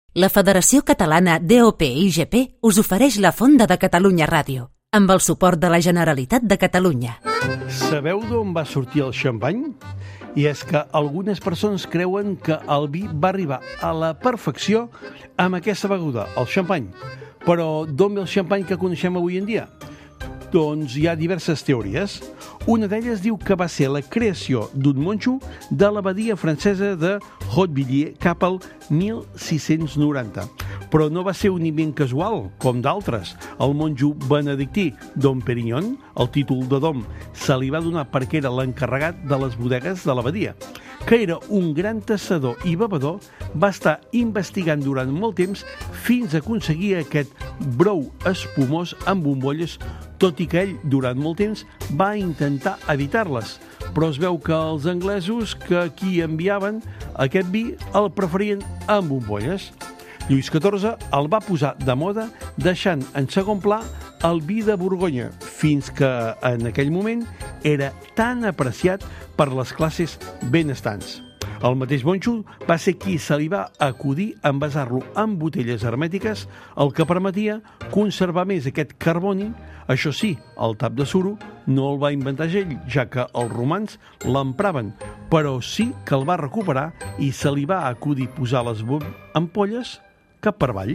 La Federació Catalana DOP-IGP us ofereix la Fonda de Catalunya Ràdio, amb el suport de la Generalitat de Catalunya. Sabeu d'on va sortir el xampany? I és que algunes persones creuen que el vi va arribar a la perfecció amb aquesta beguda, el xampany. Però d'on ve el xampany que coneixem avui en dia? Doncs hi ha diverses teories. Una d'elles diu que va ser la creació d'un monjo de l'abadia francesa de Hautvilliers cap al 1690. Però no va ser un invent casual, com d'altres. El monjo benedictí Dom Perignon, el títol de Dom, se li va donar perquè era l'encarregat de les bodegues de l'abadia. Que era un gran tassador i bevedor, va estar investigant durant molt temps fins a aconseguir aquest brou espumós amb bombolles, tot i que ell, durant molt temps, va intentar evitar-les. Però es veu que els anglesos que aquí enviaven aquest vi el preferien amb bombolles. Lluís XIV el va posar de moda deixant en segon pla el vi de Borgonya, fins que en aquell moment era tan apreciat per les classes benestants. El mateix monjo va ser qui se li va acudir a envasar-lo en botelles hermètiques, el que permetia conservar més aquest carboni. Això sí, el tap de suro no el va inventar ell, ja que els romans l'empraven, però sí que el va recuperar i se li va acudir posar les ampolles cap per avall.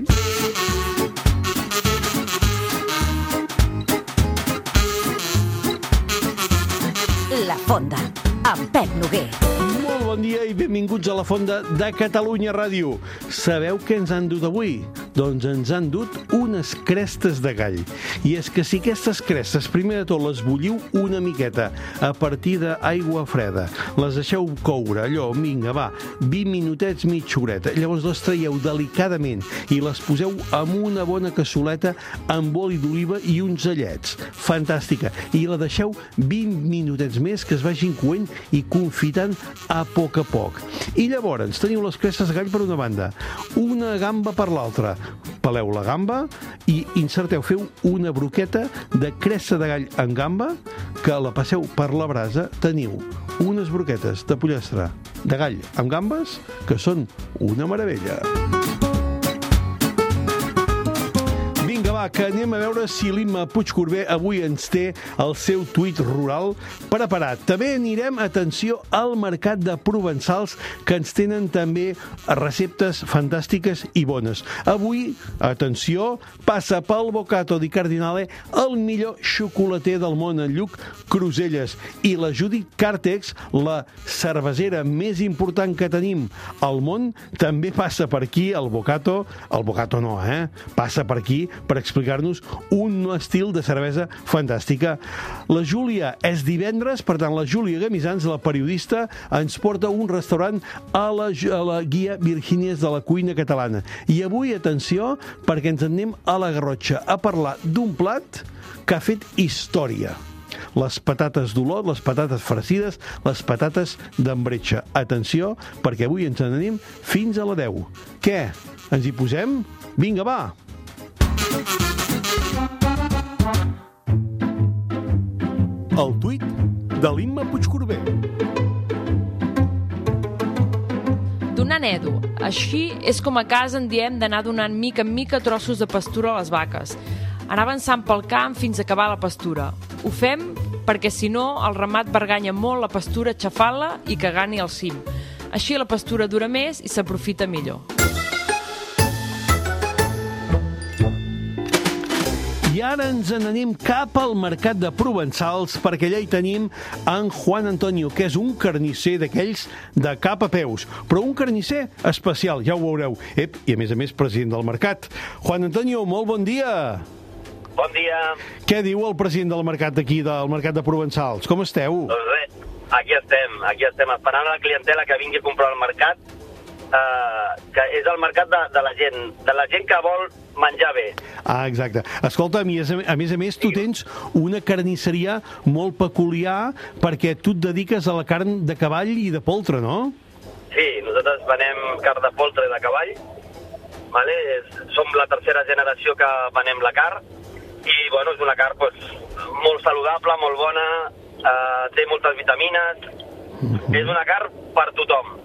La Fonda, amb Pep Noguer. Molt bon dia i benvinguts a la Fonda de Catalunya Ràdio. Sabeu què ens han dut avui? Doncs ens han dut unes crestes de gall. I és que si aquestes crestes, primer de tot, les bulliu una miqueta a partir d'aigua freda, les deixeu coure, allò, vinga, va, 20 minutets, mitja horeta, llavors les traieu delicadament i les poseu en una bona cassoleta amb oli d'oliva i uns allets. Fantàstica. I la deixeu 20 minutets més que es vagin coent i confitant a poc. I llavors teniu les crestes de gall per una banda, una gamba per l'altra. Peleu la gamba i feu una broqueta de cresta de gall en gamba que la passeu per la brasa. Teniu unes broquetes de pollastre de gall amb gambes que són una meravella. Vinga, va, que anem a veure si l'Imma Puigcorbé avui ens té el seu tuit rural preparat. També anirem, atenció, al mercat de Provençals, que ens tenen també receptes fantàstiques i bones. Avui, atenció, passa pel Bocato di Cardinale el millor xocolater del món, en Lluc Cruselles, i la Judit Càrtex, la cervesera més important que tenim al món, també passa per aquí, el Bocato no, passa per aquí per explicar-nos un estil de cervesa fantàstica. La Júlia és divendres, per tant, la Júlia Gamisans, la periodista, ens porta un restaurant a la guia Virgínies de la cuina catalana. I avui, atenció, perquè ens en anem a la Garrotxa a parlar d'un plat que ha fet història. Les patates d'Olot, les patates farcides, les patates d'Embretxa. Atenció, perquè avui ens en anem fins a la 10. Què? Ens hi posem? Vinga, va! El tuit de l'Imma Puigcorbé. Donant edu. Així és com a casa en diem d'anar donant mica en mica trossos de pastura a les vaques. Anar avançant pel camp fins a acabar la pastura. Ho fem perquè, si no, el ramat berganya molt la pastura xafant-la i cagant-hi al cim. Així la pastura dura més i s'aprofita millor. I ara ens n'anem cap al mercat de Provençals, perquè allà hi tenim en Juan Antonio, que és un carnisser d'aquells de cap a peus, però un carnisser especial, ja ho veureu. I a més, president del mercat. Juan Antonio, molt bon dia! Bon dia. Què diu el president del mercat d'aquí, del mercat de Provençals? Com esteu? Doncs bé, aquí estem esperant a la clientela que vingui a comprar al mercat, que és el mercat de la gent que vol menjar bé. Ah, exacte. Escolta, a més, tu tens una carnisseria molt peculiar perquè tu et dediques a la carn de cavall i de poltre, no? Sí, nosaltres venem carn de poltre i de cavall, vale? Som la tercera generació que venem la carn i, bueno, és una carn molt saludable, molt bona, té moltes vitamines, és una carn per tothom.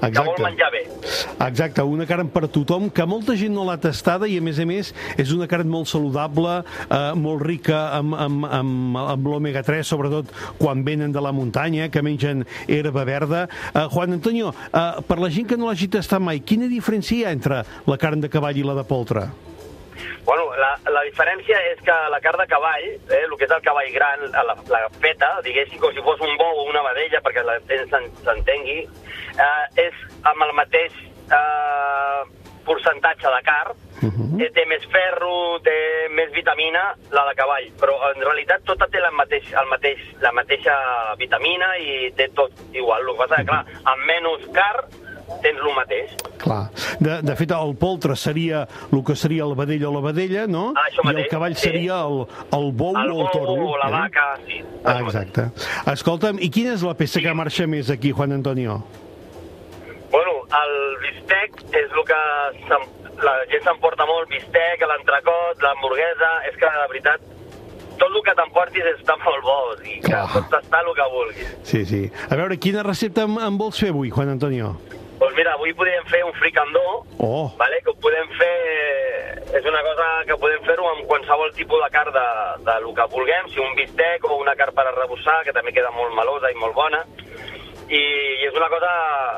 Exacte. Que vol menjar bé. Exacte, una carn per tothom, que molta gent no l'ha tastada i, a més, és una carn molt saludable, molt rica amb l'omega-3, sobretot quan venen de la muntanya, que mengen herba verda. Juan Antonio, per la gent que no l'hagi tastat mai, quina diferència hi ha entre la carn de cavall i la de poltre? Bueno, la diferència és que la carn de cavall, el que és el cavall gran, la feta, diguéssim, com si fos un bou o una vedella, perquè la gent s'entengui, és amb el mateix percentatge de carn, té més ferro, té més vitamina, la de cavall, però en realitat tota té la mateixa vitamina i té tot igual. El que passa és que, clar, amb menys carn tens el mateix. Clar. De fet, el poltre seria el que seria el vedell o la vedella, no? Això mateix, i el cavall seria el bou o el toro. O la vaca, sí. Exacte. Escolta'm, i quina és la peça que marxa més aquí, Juan Antonio? Bueno, el bistec és el que la gent s'emporta molt, bistec, l'entrecot, l'hamburguesa, és que, de veritat, tot el que t'emportis està molt bo, i que pots tastar el que vulguis. Sí. A veure, quina recepta em vols fer avui, Juan Antonio? Doncs mira, avui podem fer un fricandó, vale? Que ho podem fer... És una cosa que podem fer-ho amb qualsevol tipus de carn de lo que vulguem, si un bistec o una carn per arrebossar, que també queda molt melosa i molt bona, i és una cosa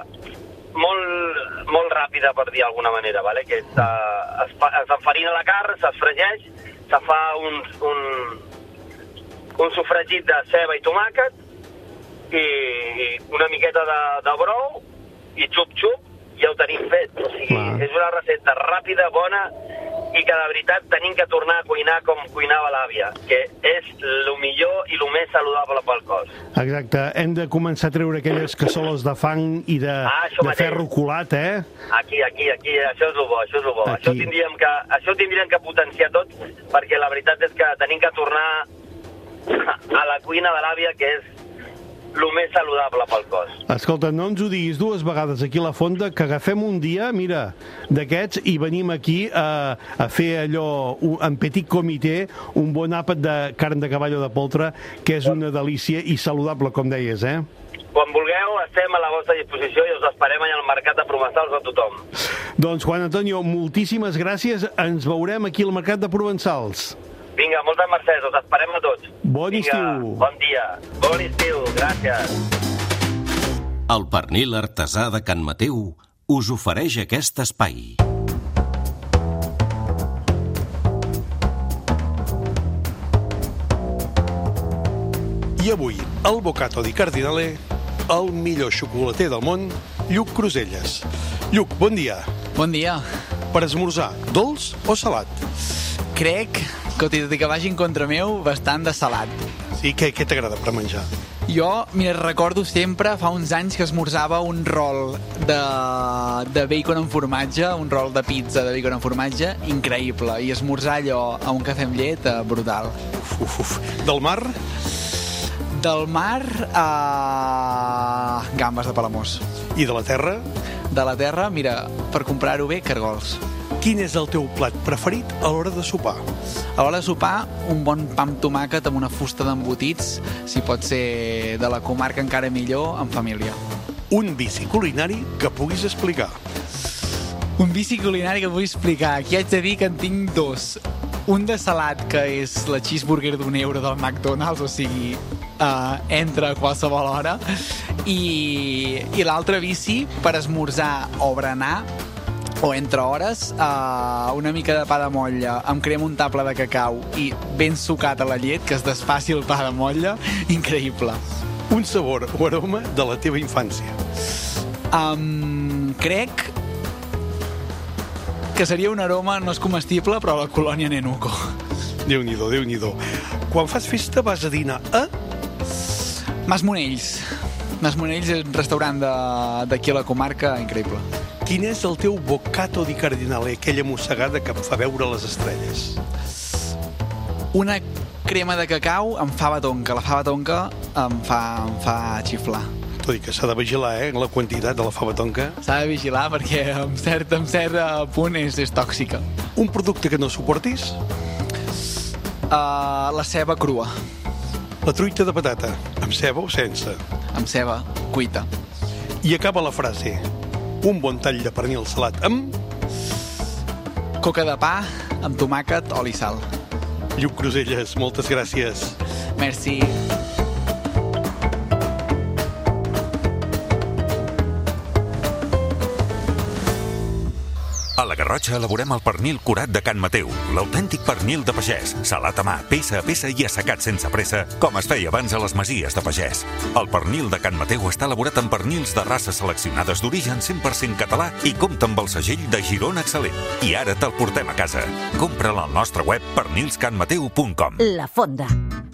molt ràpida, per dir d'alguna manera, vale? Que s'enfarina la carn, s'esfregeix, se fa un sofregit de ceba i tomàquet i una miqueta de brou i xup-xup, ja ho tenim fet. O sigui, és una recepta ràpida, bona, i que de veritat tenim que tornar a cuinar com cuinava l'àvia, que és el millor i el més saludable pel cos. Exacte, hem de començar a treure aquelles cassoles de fang i de ferro colat, Aquí, això és el bo, això és el bo. Això ho tindríem que potenciar tot, perquè la veritat és que tenim que tornar a la cuina de l'àvia, que és el més saludable pel cos. Escolta, no ens ho diguis dues vegades aquí a la Fonda, que agafem un dia, mira, d'aquests, i venim aquí a fer allò, en petit comitè, un bon àpat de carn de cavall o de poltre, que és una delícia i saludable, com deies, Quan vulgueu, estem a la vostra disposició i us esperem allà al Mercat de Provençals a tothom. Doncs, Juan Antonio, moltíssimes gràcies. Ens veurem aquí al Mercat de Provençals. Vinga, moltes mercès, us esperem a tots. Bon estiu. Bon dia. Bon estiu, gràcies. El pernil artesà de Can Mateu us ofereix aquest espai. I avui, al Bocato di Cardinale, el millor xocolater del món, Lluc Cruselles. Lluc, bon dia. Bon dia. Per esmorzar, dolç o salat? Crec que, tot i que vagi en contra meu, bastant de salat. Sí, què t'agrada per menjar? Jo, mira, recordo sempre, fa uns anys, que esmorzava un rol de bacon amb formatge, un rol de pizza de bacon amb formatge, increïble. I esmorzar allò a un cafè amb llet, brutal. Del mar? Del mar, gambes de Palamós. I de la terra? De la terra, mira, per comprar-ho bé, cargols. Quin és el teu plat preferit a l'hora de sopar? A l'hora de sopar, un bon pa amb tomàquet amb una fusta d'embotits, si pot ser de la comarca encara millor, en família. Un vici culinari que puguis explicar. Un vici culinari que puguis explicar. Aquí haig de dir que en tinc dos. Un de salat, que és la cheeseburger d'€1 del McDonald's, o sigui, entra a qualsevol hora. I l'altre vici, per esmorzar o berenar, o entre hores, una mica de pa de motlla amb crema untable de cacau i ben sucat a la llet, que es desfaci el pa de motlla, increïble. Un sabor o aroma de la teva infància? Crec que seria un aroma, no és comestible, però a la colònia Nenuco. Déu-n'hi-do, Déu-n'hi-do. Quan fas festa vas a dinar a? Mas Monells. Mas Monells és un restaurant d'aquí a la comarca increïble. Quin és el teu bocato di cardinale, aquella mossegada que em fa veure les estrelles? Una crema de cacau amb fava tonka. La fava tonka em fa xiflar. Tot i que s'ha de vigilar, la quantitat de la fava tonka. S'ha de vigilar perquè en cert punt és tòxica. Un producte que no suportis? La ceba crua. La truita de patata, amb ceba o sense? Amb ceba, cuita. I acaba la frase. un bon tall de pernil salat amb... Coca de pa amb tomàquet, oli i sal. Lluc Cruselles, moltes gràcies. Merci. A la Garrotxa elaborem el pernil curat de Can Mateu, l'autèntic pernil de pagès, salat a mà, peça a peça i assecat sense pressa, com es feia abans a les masies de pagès. El pernil de Can Mateu està elaborat amb pernils de races seleccionades d'origen 100% català i compta amb el segell de Girona Excel·lent. I ara te'l portem a casa. Compra'l al nostre web pernilscanmateu.com. La Fonda.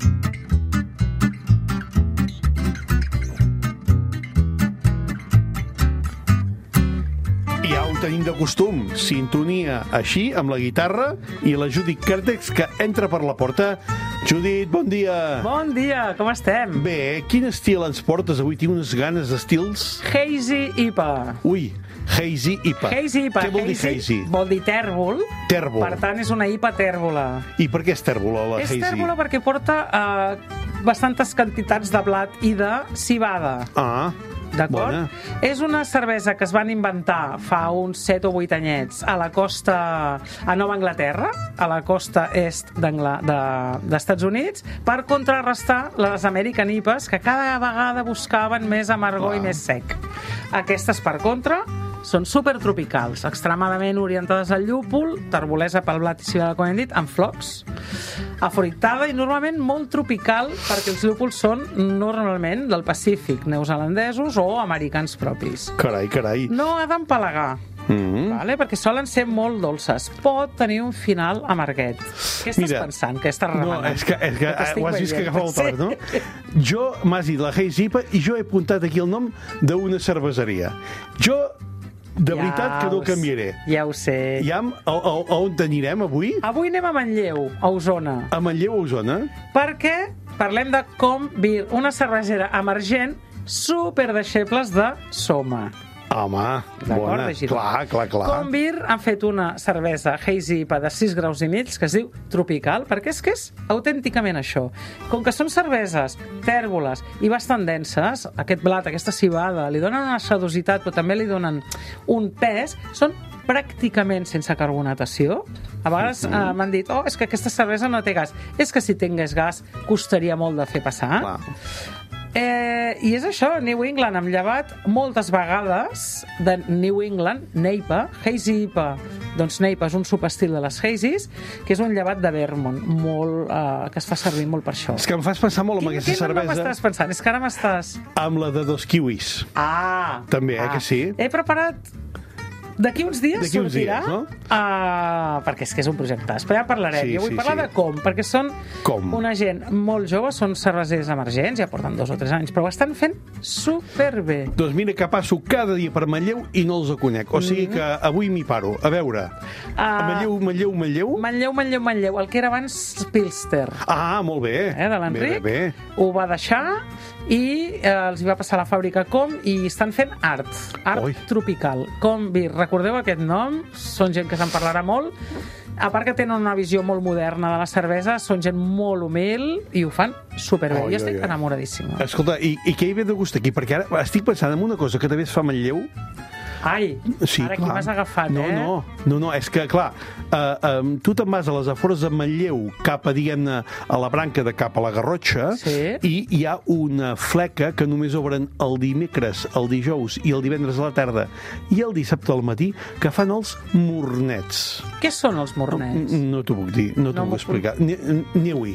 Ja ho tenim de costum, sintonia així, amb la guitarra, i la Judit Kertex, que entra per la porta. Judit, bon dia. Bon dia, com estem? Bé, quin estil ens portes avui? Tinc unes ganes d'estils. Hazy IPA. Ui, Hazy IPA. Hazy IPA. Què vol dir Hazy? Vol dir tèrbol. Tèrbol. Per tant, és una IPA tèrbola. I per què és tèrbola, la Hazy? És tèrbola perquè porta bastantes quantitats de blat i de civada. Ah, d'acord? bona. És una cervesa que es van inventar fa uns 7 o 8 anyets a la costa, a Nova Anglaterra, a la costa est d'Estats Units, per contrarrestar les American IPAs, que cada vegada buscaven més amargor i més sec. Aquestes, per contra, són supertropicals, extremadament orientades al llúpol, terbolesa pel blat i civada, com hem dit, amb flocs, afruitada i normalment molt tropical, perquè els llúpols són normalment del Pacífic, neozelandesos o americans propis. Carai, carai. No ha d'empalagar, vale? Perquè solen ser molt dolces. Pot tenir un final amarguet. Què estàs pensant? Què estàs remenant? No, és que ho has vist que agafava el tard, no? Jo m'has dit la Hazy IPA i jo he apuntat aquí el nom d'una cerveseria. Jo... De veritat que no canviaré. Ja ho sé. I a on anirem avui? Avui anem a Manlleu, a Osona. A Manlleu, a Osona? Perquè parlem de Com Beer, una cervesera emergent superdeixebles de Soma. Home, bona. Clar. Com Beer han fet una cervesa Hazy IPA de 6 graus i mig que es diu Tropical, perquè és que és autènticament això. Com que són cerveses tèrboles i bastant denses, aquest blat, aquesta civada, li donen una sedositat, però també li donen un pes, són pràcticament sense carbonatació. A vegades m'han dit, és que aquesta cervesa no té gas. És que si tingués gas costaria molt de fer passar. Clar. I és això, New England, hem llevat moltes vegades de New England, NEIPA, Hazy IPA. Doncs NEIPA és un subestil de les Hazys, que és un llevat de Vermont, que es fa servir molt per això. És que em fas pensar molt amb aquesta cervesa. Quin nom m'estàs pensant? És que ara m'estàs... Amb la de 2 kiwis. També, que sí? He preparat... D'aquí uns dies sortirà, no? Perquè és que és un projecte. Però ja parlarem. Jo vull parlar de Com, perquè són una gent molt jove, són cervesers emergents, ja porten 2 o 3 anys, però ho estan fent superbé. Doncs mira que passo cada dia per Manlleu i no els conec. O sigui que avui m'hi paro. A veure, Manlleu? Manlleu. El que era abans Pilster. Molt bé. De l'Enric. Ho va deixar i els va passar a la fàbrica Com i estan fent art tropical. Com Beer. Recordeu aquest nom? Són gent que se'n parlarà molt. A part que tenen una visió molt moderna de la cervesa, són gent molt humil i ho fan superbé. Jo estic enamoradíssima. Escolta, i què hi ve de gust aquí? Perquè ara estic pensant en una cosa que també es fa a Manlleu. Ai, sí, ara aquí m'has agafat, No, és que, clar, tu te'n vas a les afores de Manlleu cap a, diguem-ne, a la branca de cap a la Garrotxa, i hi ha una fleca que només obren el dimecres, el dijous i el divendres a la tarda i el dissabte al matí, que fan els mornets. Què són els mornets? No t'ho puc dir, no t'ho puc explicar. Aneu-hi.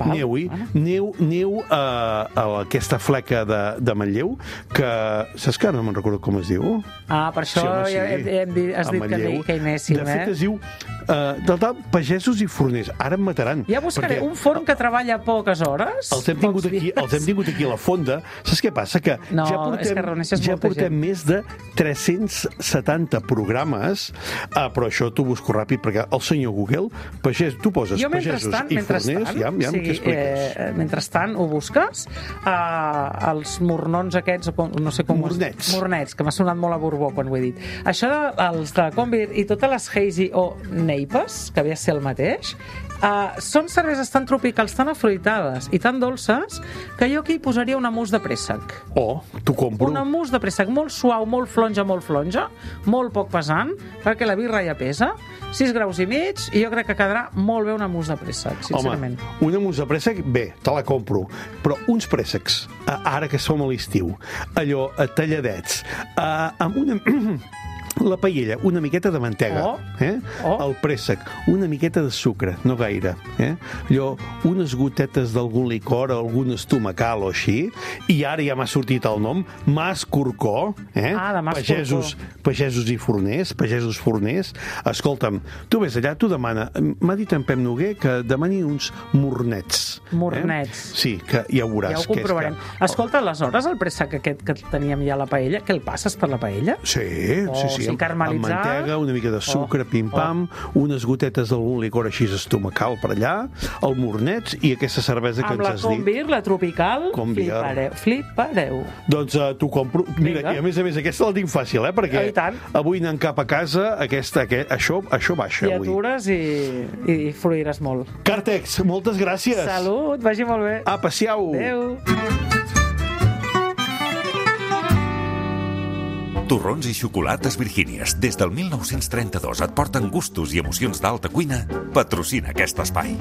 Aneu a aquesta fleca de Manlleu, que saps que no me'n recordo com es diu? Per això has dit que hi anéssim. De fet, es diu pagesos i forners. Ara em mataran. Ja buscaré un forn que treballa poques hores. Els hem tingut aquí a la fonda. Saps què passa? Que ja portem més de 370 programes, però això t'ho busco ràpid, perquè el senyor Google, tu poses pagesos i forners, què expliques? Mentrestant ho busques, els mornons aquests, no sé com... Mornets, que m'ha sonat molt a Borbó quan ho he dit. Això dels de Com Beer i totes les Hazy o NEIPAs, que ve a ser el mateix, Són cerveses tan tropicals, tan afruitades i tan dolces que jo aquí posaria una mousse de préssec. Oh, t'ho compro. Una mousse de préssec molt suau, molt flonja, molt poc pesant, perquè la birra ja pesa, 6 graus i mig, i jo crec que quedarà molt bé una mousse de préssec, sincerament. Home, una mousse de préssec, bé, te la compro, però uns préssecs, ara que som a l'estiu, allò talladets, amb una... La paella, una miqueta de mantega, el préssec, una miqueta de sucre, no gaire, allò, unes gotetes d'algun licor, algun estomacal o així, i ara ja m'ha sortit el nom, Mas Corcó, pagesos i forners, pagesos forners. Escolta'm, tu ves allà, tu demana, m'ha dit en Pep Noguer que demani uns mornets. Mornets. Sí, que ja ho veuràs. Ja ho comprovarem. Escolta, aleshores, el préssec aquest que teníem ja a la paella, que el passes per la paella? Sí. Amb mantega, una mica de sucre, pim-pam, unes gotetes d'algun licor així estomacal per allà, el mornets i aquesta cervesa que ens has dit. Amb la Combir, la tropical, flipareu. Doncs t'ho compro. Mira, i a més, aquesta la tinc fàcil, perquè avui anant cap a casa, això baixa avui. I atures i fruiràs molt. Cartex, moltes gràcies. Salut, vagi molt bé. Apa, siau. Adéu. Torrons i xocolates Virgínies, des del 1932 et porten gustos i emocions d'alta cuina. Patrocina aquest espai.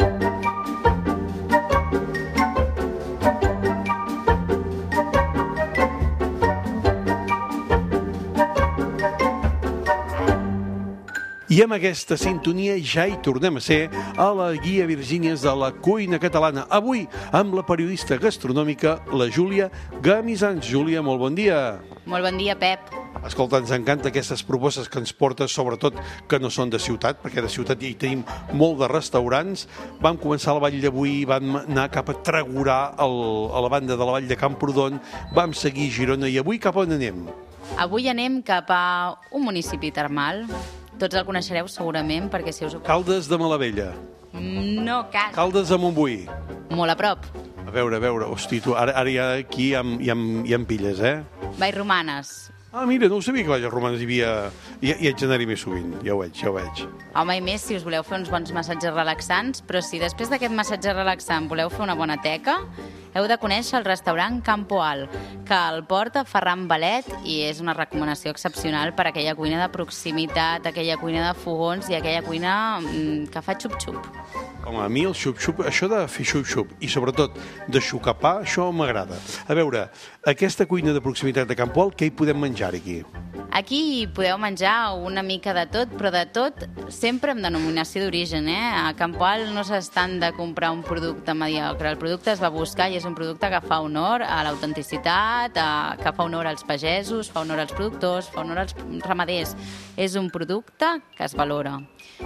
I amb aquesta sintonia ja hi tornem a ser a la Guia Virgínies de la cuina catalana. Avui amb la periodista gastronòmica, la Júlia Gamisans. Júlia, molt bon dia. Molt bon dia, Pep. Escolta, ens encanta aquestes propostes que ens portes, sobretot que no són de ciutat, perquè de ciutat ja hi tenim molt de restaurants. Vam començar a la Vall d'Avui, vam anar cap a Tregorà, a la banda de la Vall de Camprodon, vam seguir Girona, i avui cap on anem? Avui anem cap a un municipi termal. Tots el coneixereu segurament, perquè si us... Caldes de Malavella. No, Caldes de Montbui. Molt a prop. A veure, hosti, tu, ara ja aquí ja em pilles, Vallromanes. Ah, mira, no ho sabia que Vallromanes hi havia... Ja haig d'anar-hi més sovint, ja ho veig. Home, i més si us voleu fer uns bons massatges relaxants, però si després d'aquest massatge relaxant voleu fer una bona teca, heu de conèixer el restaurant Campo Alt, que el porta Ferran Valet, i és una recomanació excepcional per a aquella cuina de proximitat, aquella cuina de fogons i aquella cuina que fa xup-xup. Home, a mi el xup-xup, això de fer xup-xup i sobretot de xucapar, això m'agrada. A veure, aquesta cuina de proximitat de Campo Alt, què hi podem menjar aquí? Aquí podeu menjar una mica de tot, però de tot sempre amb denominació d'origen. A Campo Alt no s'estan de comprar un producte mediocre. El producte es va buscar i és un producte que fa honor a l'autenticitat, que fa honor als pagesos, fa honor als productors, fa honor als ramaders. És un producte que es valora.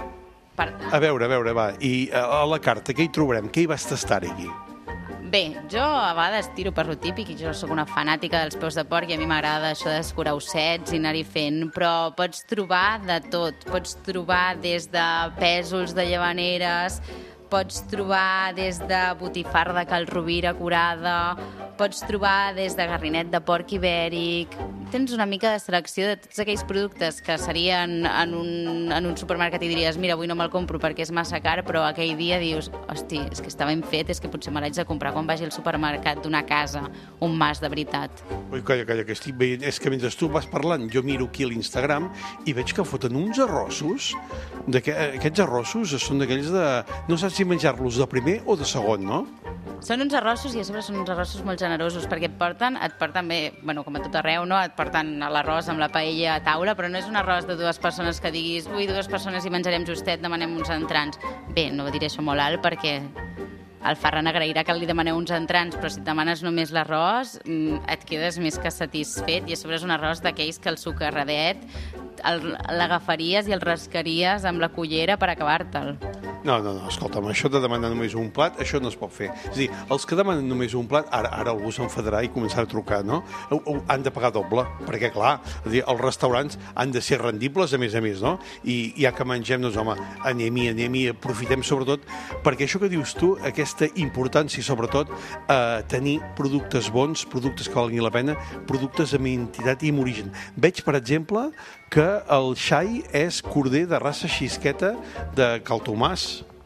A veure, va, i a la carta què hi trobarem? Què hi vas tastar aquí? Bé, jo a vegades tiro per lo típic i jo sóc una fanàtica dels peus de porc i a mi m'agrada això d'escurar ossets i anar-hi fent, però pots trobar de tot. Pots trobar des de pèsols de llavaneres, pots trobar des de botifarra de Cal Rovira curada, pots trobar des de garrinet de porc ibèric. Tens una mica de selecció de tots aquells productes que serien en un supermercat i diries, mira, avui no me'l compro perquè és massa car, però aquell dia dius, hosti, és que està ben fet, és que potser me l'haig de comprar quan vagi al supermercat d'una casa, un mas de veritat. Ui, calla, que estic veient, és que mentre tu vas parlant, jo miro aquí a l'Instagram i veig que foten uns arrossos, aquests arrossos són d'aquells de... No saps si menjar-los de primer o de segon, no? Són uns arrossos i a sobre són uns arrossos molt generosos perquè et porten bé, bueno, com a tot arreu, no? Et porten l'arròs amb la paella a taula, però no és un arròs de 2 persones que diguis, ui, 2 persones i menjarem justet, demanem uns entrants. Bé, no diré això molt alt perquè el Ferran agrairà que li demaneu uns entrants, però si et demanes només l'arròs et quedes més que satisfet i a sobre és un arròs d'aquells que el sucarradet l'agafaries i el rascaries amb la cullera per acabar-te'l. No, escolta'm, això de demanar només un plat, això no es pot fer. És a dir, els que demanen només un plat, ara algú s'enfadarà i començarà a trucar, no? Han de pagar doble, perquè, clar, els restaurants han de ser rendibles, a més, no? I ja que mengem, doncs, home, anem-hi, aprofitem sobretot, perquè això que dius tu, aquesta importància, sobretot, tenir productes bons, productes que valguin la pena, productes amb identitat i amb origen. Veig, per exemple, que el xai és corder de raça xisqueta de Cal Tomàs.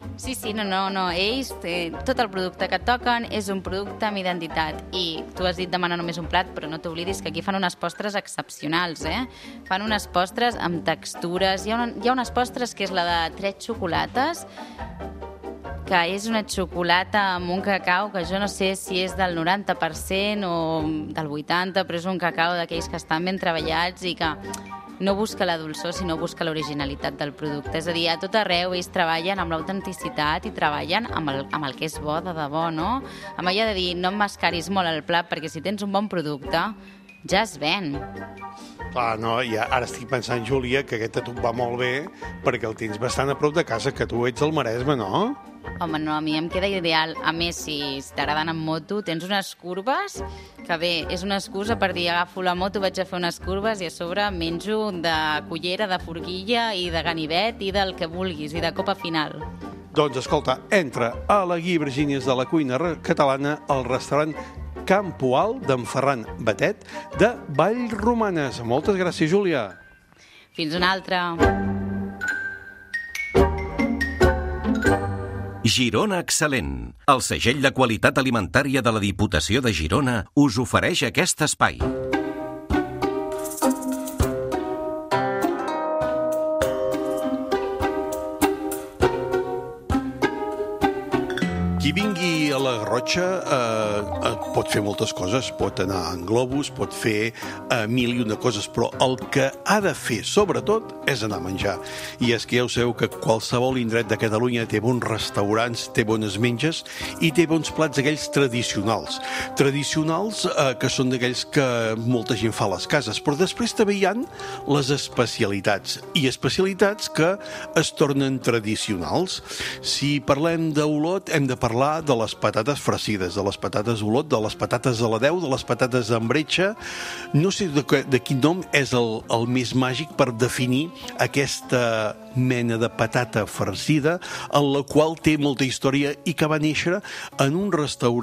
Sí, no. Ells, tot el producte que toquen és un producte amb identitat. I tu has dit demanar només un plat, però no t'oblidis que aquí fan unes postres excepcionals, Fan unes postres amb textures. Hi ha unes postres que és la de 3 xocolates, que és una xocolata amb un cacau que jo no sé si és del 90% o del 80%, però és un cacau d'aquells que estan ben treballats i que no busca la dolçor, sinó busca l'originalitat del producte. És a dir, a tot arreu ells treballen amb l'autenticitat i treballen amb el que és bo de debò, no? Amb allò de dir, no emmascaris molt el plat, perquè si tens un bon producte, ja es ven. Clar, no, ja, ara estic pensant, Júlia, que aquest a tu et va molt bé perquè el tens bastant a prop de casa, que tu ets al Maresme, no? Home, no, a mi em queda ideal. A més, si t'agraden en moto, tens unes curves que bé, és una excusa per dir agafo la moto, vaig a fer unes curves i a sobre menjo de cullera, de forquilla i de ganivet i del que vulguis, i de copa final. Doncs escolta, entra a la Guia Virgínies de la cuina catalana al restaurant Can Poal d'en Ferran Batet de Vallromanes. Moltes gràcies, Júlia. Fins una altra. Girona Excel·lent. El segell de qualitat alimentària de la Diputació de Girona us ofereix aquest espai. Qui vingui a la Garrotxa pot fer moltes coses, pot anar en globus, pot fer mil i una coses, però el que ha de fer, sobretot, és anar a menjar. I és que ja ho sabeu que qualsevol indret de Catalunya té bons restaurants, té bones menges i té bons plats aquells tradicionals. Tradicionals que són d'aquells que molta gent fa a les cases, però després també hi ha les especialitats, i especialitats que es tornen tradicionals. Si parlem d'Olot, hem de parlar de les patates farcides, de les patates Olot, de les patates a la Déu, de les patates amb bretxa. No sé de quin nom és el més màgic per definir aquesta mena de patata farcida, en la qual té molta història i que va néixer en un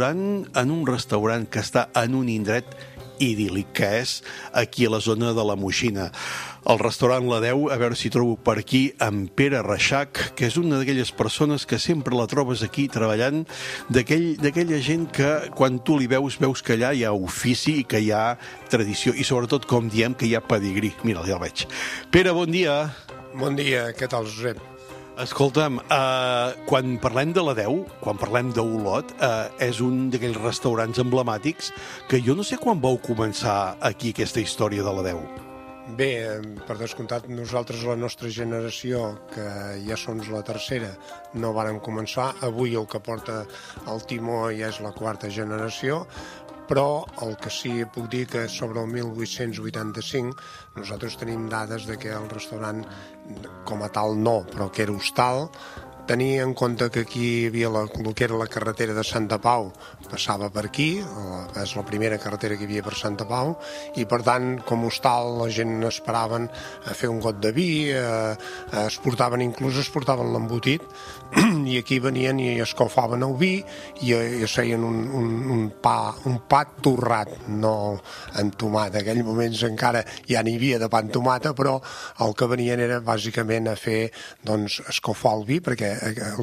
restaurant que està en un indret idíl·lic, que és aquí a la zona de la Moixina. El restaurant La Déu, a veure si trobo per aquí en Pere Reixac, que és una d'aquelles persones que sempre la trobes aquí treballant, d'aquella gent que quan tu li veus que allà hi ha ofici i que hi ha tradició i sobretot, com diem, que hi ha pedigrí. Mira, ja el veig. Pere, bon dia. Bon dia, què tal, Josep? Escolta'm, quan parlem de la Déu, quan parlem d'Olot, és un d'aquells restaurants emblemàtics que jo no sé quan vau començar aquí aquesta història de la Déu. Bé, per descomptat, nosaltres, la nostra generació, que ja som la tercera, no vàrem començar. Avui el que porta el timó ja és la quarta generació, però el que sí puc dir que sobre el 1885 nosaltres tenim dades de que el restaurant com a tal no, però que era hostal. Tenir en compte que aquí hi havia el que era la carretera de Santa Pau, passava per aquí, és la primera carretera que hi havia per Santa Pau, i per tant, com hostal, la gent esperaven a fer un got de vi, es portaven l'embotit, i aquí venien i escalfaven el vi i es feien un pa torrat, no amb tomata. En aquells moments encara ja n'hi havia de pa amb tomata, però el que venien era bàsicament a fer, doncs, escalfar el vi, perquè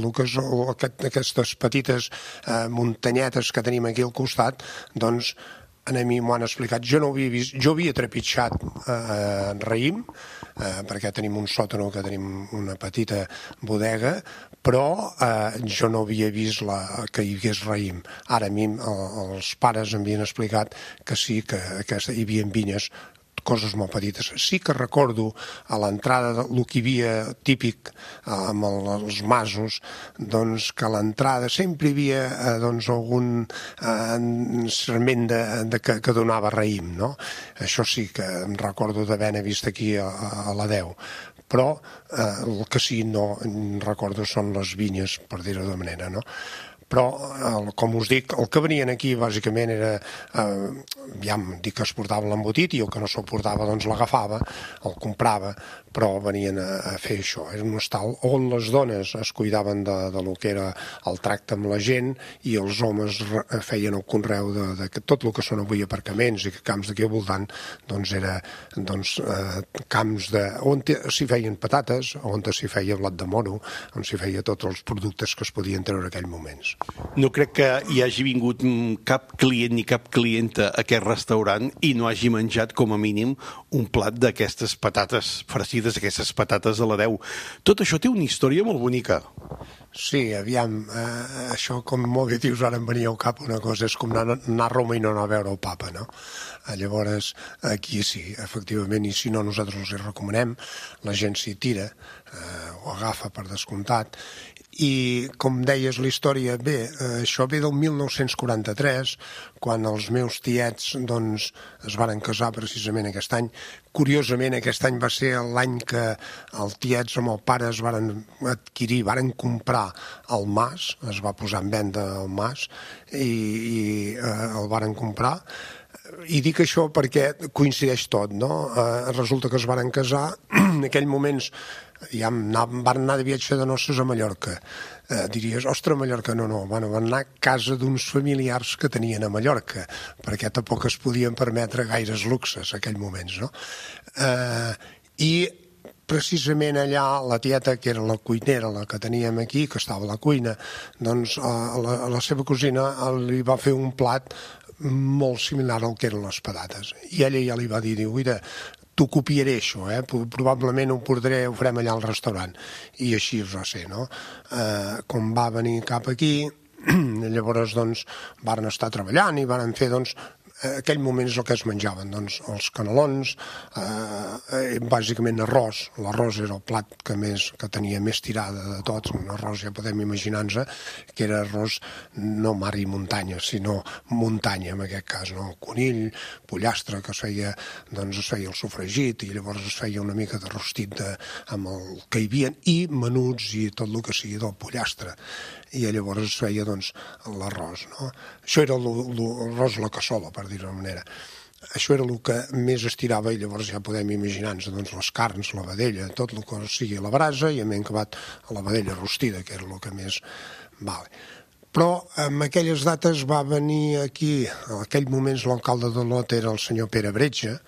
aquestes petites muntanyetes que tenim aquí al costat, doncs a mi m'ho han explicat. Jo no ho havia vist, jo havia trepitjat en raïm, perquè tenim un sòtano, que tenim una petita bodega, però jo no havia vist que hi hagués raïm. Ara a mi els pares em havien explicat que sí, que hi havia vinyes, coses molt petites. Sí que recordo a l'entrada el que hi havia típic amb els masos, doncs que a l'entrada sempre hi havia algun serment que donava raïm, no? Això sí que em recordo d'haver-ne vist aquí a la Déu. Però el que sí no recordo són les vinyes, per dir-ho de manera, no? però, com us dic, el que venien aquí bàsicament era, dic que es portava l'embotit i el que no s'ho portava doncs l'agafava, el comprava, però venien a fer això. Era un hostal on les dones es cuidaven de lo que era el tracte amb la gent i els homes feien el conreu de tot el que són avui aparcaments i camps d'aquí al voltant, doncs era camps on s'hi feien patates, on s'hi feia blat de moro, on s'hi feia tots els productes que es podien treure en aquells moments. No crec que hi hagi vingut cap client ni cap clienta a aquest restaurant i no hagi menjat com a mínim un plat d'aquestes patates farcides, aquestes patates a la Déu. Tot això té una història molt bonica. Sí, aviam, això com molt bé dius, ara em venia al cap una cosa, és com anar a Roma i no anar a veure el papa, no? Llavors, aquí sí, efectivament, i si no, nosaltres els hi recomanem, la gent s'hi tira, ho agafa per descomptat, i com deies la història, bé, això ve del 1943, quan els meus tiets doncs, es varen casar precisament aquest any. Curiosament, aquest any va ser l'any que els tiets amb el pare es varen adquirir, varen comprar el mas, es va posar en venda el mas i el varen comprar. I dic això perquè coincideix tot, no? Resulta que es varen casar, en aquells moments ja van anar de viatge de noces a Mallorca. Diries, ostres, Mallorca, no, van anar a casa d'uns familiars que tenien a Mallorca, perquè tampoc es podien permetre gaires luxes en aquells moments, no? I precisament allà la tieta, que era la cuinera, la que teníem aquí, que estava a la cuina, doncs a la seva cosina li va fer un plat molt similar al que eren les patates. I ella ja li va dir, uira, t'ho copiaré això, probablement ho farem allà al restaurant. I així us va ser, no? Com va venir cap aquí, llavors doncs varen estar treballant i varen fer doncs aquell moment és el que es menjaven, doncs els canelons, bàsicament arròs. L'arròs era el plat que tenia més tirada de tots, un arròs ja podem imaginar-nos que era arròs no mar i muntanya, sinó muntanya en aquest cas, no? Conill, pollastre, que es feia el sofregit i llavors es feia una mica de rostit amb el que hi havia i menuts i tot el que sigui del pollastre. I llavors es feia doncs l'arròs, no? Això era l'arròs a la cassola, per dir-ho d'una manera. Això era el que més estirava i llavors ja podem imaginar-nos doncs, les carns, la vedella, tot el que sigui a la brasa i hem acabat a la vedella rostida, que era el que més... Però en aquelles dates va venir aquí, en aquell moments l'alcalde d'Olot era el senyor Pere Bretxa,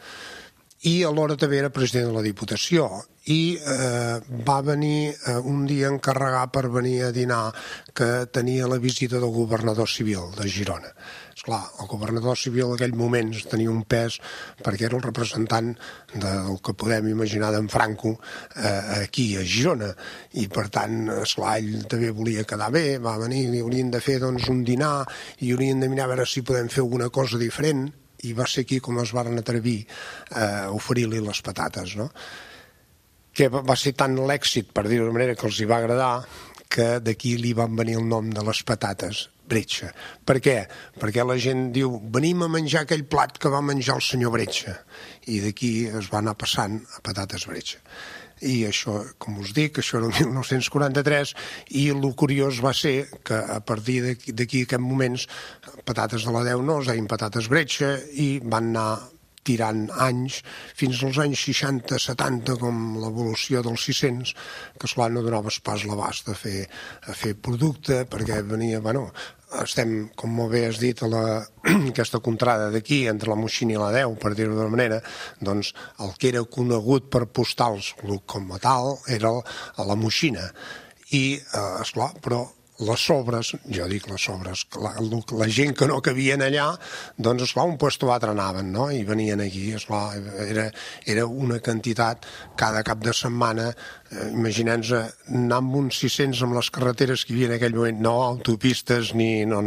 i alhora també era president de la Diputació i va venir un dia encarregar per venir a dinar que tenia la visita del governador civil de Girona. Esclar, el governador civil en aquell moment tenia un pes perquè era el representant del que podem imaginar d'en Franco aquí a Girona i per tant, esclar, ell també volia quedar bé, va venir i haurien de fer doncs, un dinar i haurien de mirar a veure si podem fer alguna cosa diferent i va ser aquí com es varen atrevir a oferir-li les patates, no? Que va ser tant l'èxit, per dir-ho d'una manera, que els hi va agradar, que d'aquí li van venir el nom de les patates Bretxa. Per què? Perquè la gent diu, venim a menjar aquell plat que va menjar el senyor Bretxa. I d'aquí es va anar passant a patates Bretxa. I això, com us dic, això era el 1943 i el curiós va ser que a partir d'aquí aquests moments patates de la Déu no, es deien patates Bretxa i van anar tirant anys fins als anys 60-70 com l'evolució dels 600 que esclar no donaves pas l'abast a fer producte perquè venia, estem, com molt bé has dit, a aquesta contrada d'aquí, entre la Moixina i la Déu, per dir-ho d'una manera, doncs el que era conegut per postals com a tal era a la Moixina. I, esclar, però les sobres, jo dic les sobres, la gent que no cabien allà, doncs, esclar, un puesto o altre anaven, no? I venien aquí, esclar, era una quantitat cada cap de setmana, imaginem-nos anar amb uns 600 amb les carreteres que hi havia en aquell moment, no autopistes ni... no.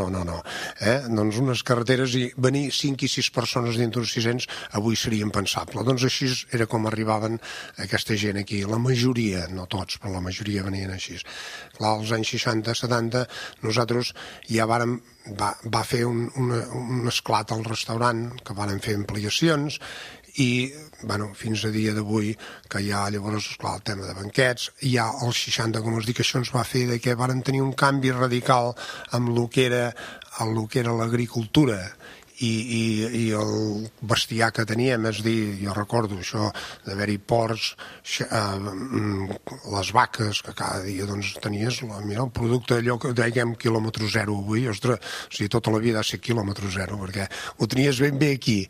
Doncs unes carreteres i venir 5 i 6 persones dintre dels 600 avui seria impensable. Doncs així era com arribaven aquesta gent aquí. La majoria, no tots, però la majoria venien així. Clar, als anys 60-70 nosaltres ja va fer un esclat al restaurant, que vàrem fer ampliacions i fins a dia d'avui que hi ha llavors, esclar, el tema de banquets, hi ha els 60, com us dic, això ens va fer que varen tenir un canvi radical amb el que era l'agricultura i el bestiar que teníem, és a dir, jo recordo això d'haver-hi porcs, les vaques, que cada dia tenies el producte allò que dèiem quilòmetre zero avui, ostres, o sigui, tota la vida ha de ser quilòmetre zero, perquè ho tenies ben bé aquí,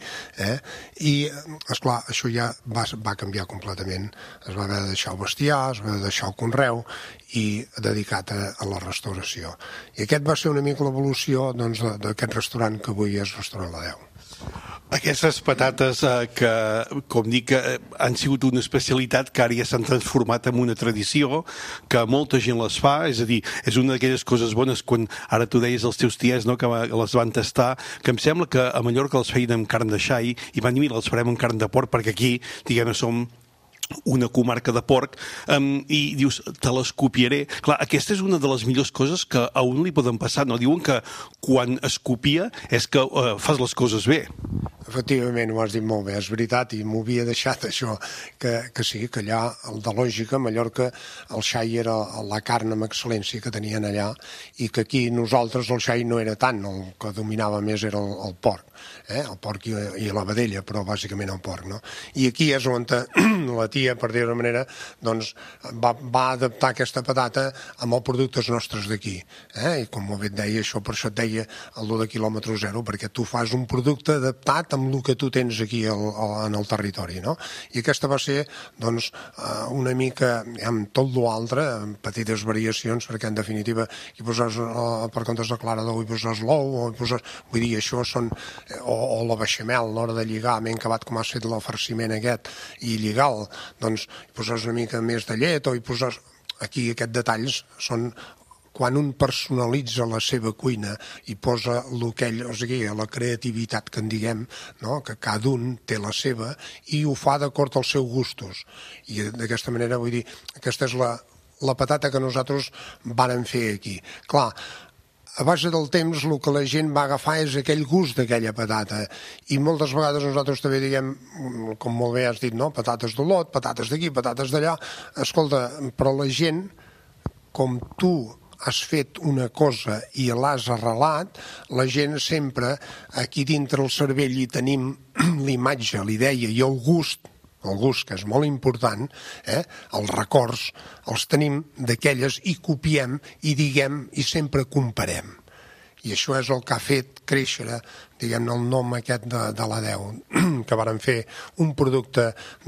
i, esclar, això ja va canviar completament, es va haver de deixar el bestiar, es va haver de deixar el conreu, i dedicat a la restauració. I aquest va ser una mica l'evolució d'aquest restaurant que avui és Restaurant La Deu. Aquestes patates que, com dic, han sigut una especialitat que ara ja s'han transformat en una tradició, que molta gent les fa, és a dir, és una d'aquelles coses bones quan ara tu deies als teus ties, no, que les van tastar, que em sembla que a Mallorca les feien amb carn de xai i van dir, mira, les farem amb carn de porc perquè aquí, diguem-ne, som una comarca de porc, i dius, te les copiaré. Clar, aquesta és una de les millors coses que a un li poden passar, no? Diuen que quan es copia és que fas les coses bé. Efectivament, ho has dit molt bé, és veritat, i m'ho havia deixat això, que sí, que allà, de lògica, a Mallorca, el xai era la carn amb excel·lència que tenien allà, i que aquí nosaltres el xai no era tant, el que dominava més era el porc, el porc i la vedella, però bàsicament el porc, no? I aquí és on la tia, per dir-ho d'una manera, doncs va adaptar aquesta patata amb els productes nostres d'aquí, i com molt bé et deia, això per això et deia el de quilòmetre zero, perquè tu fas un producte adaptat amb el que tu tens aquí en el territori, no? I aquesta va ser, doncs, una mica, amb tot l'altre, amb petites variacions, perquè en definitiva hi poses, per comptes de clara d'ou, hi poses l'ou, o hi poses, vull dir, això són, o la beixamel, a l'hora de lligar, m'he acabat com has fet el farciment aquest, i lligar-lo, doncs hi poses una mica més de llet, o hi poses, aquí aquests detalls són quan un personalitza la seva cuina i posa o sigui, la creativitat que en diguem, no? Que cada un té la seva i ho fa d'acord als seus gustos. I d'aquesta manera, vull dir, aquesta és la patata que nosaltres vàrem fer aquí. Clar, a base del temps el que la gent va agafar és aquell gust d'aquella patata, i moltes vegades nosaltres també diguem, com molt bé has dit, no? Patates d'Olot, patates d'aquí, patates d'allà. Escolta, però la gent, com tu has fet una cosa i l'has arrelat, la gent sempre, aquí dintre el cervell hi tenim l'imatge, l'idea i el gust, que és molt important, els records, els tenim d'aquelles i copiem i diguem i sempre comparem. I això és el que ha fet créixer, diguem-ne, el nom aquest de la Deu, que varen fer un producte